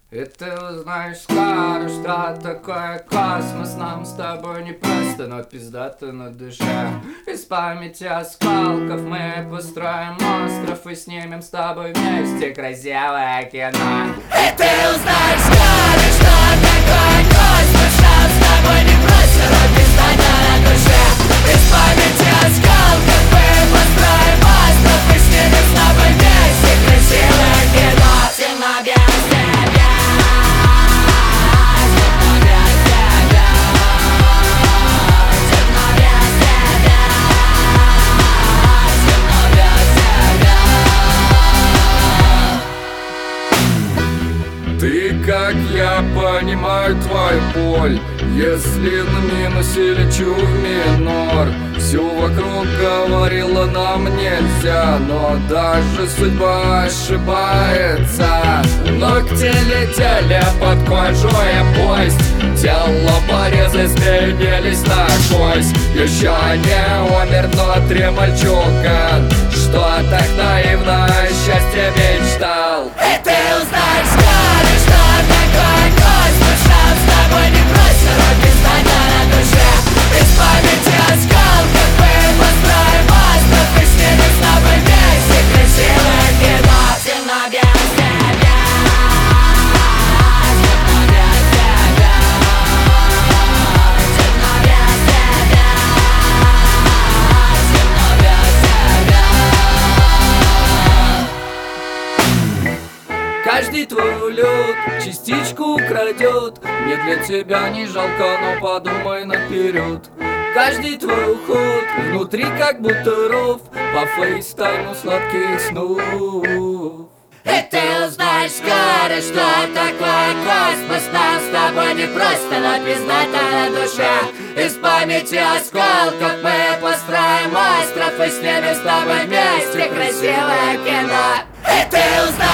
И ты узнаешь скоро, что такое космос. Нам с тобой не просто, но пиздато на душе. Из памяти осколков мы построим остров и снимем с тобой вместе красивое кино. И ты узнаешь скоро, что такое космос. Нам с тобой не просто, но пиздато на душе. Из памяти осколков мы построим остров и снимем с тобой вместе красивое кино. Темно без тебя. Ты, как я понимаю, твою боль. Если на минусе лечу в минор, все вокруг говорило нам нельзя, но даже судьба ошибается. Ногти летели под кожей кость, тело порезы сменились на кость. Еще не умер внутри мальчуган, что так наивно о счастье мечтал. И ты узнаешь скоро, что такое космос. Нам с тобой не просто, но пиздато на душе. Из памяти осколков мы построим остров и снимем с тобой вместе красивое кино. Темно без тебя, темно без тебя, темно без тебя, темно без тебя. Каждый твой улет частичку украдет. Мне для тебя не жалко, но подумай наперед. Каждый твой уход внутри как будто ров по фейстайму сладких снов. И ты узнаешь скоро, что такое космос. Нам с тобой не просто, но пиздато на душе. Из памяти осколков мы построим остров и снимем с тобой вместе красивое кино. И ты узнаешь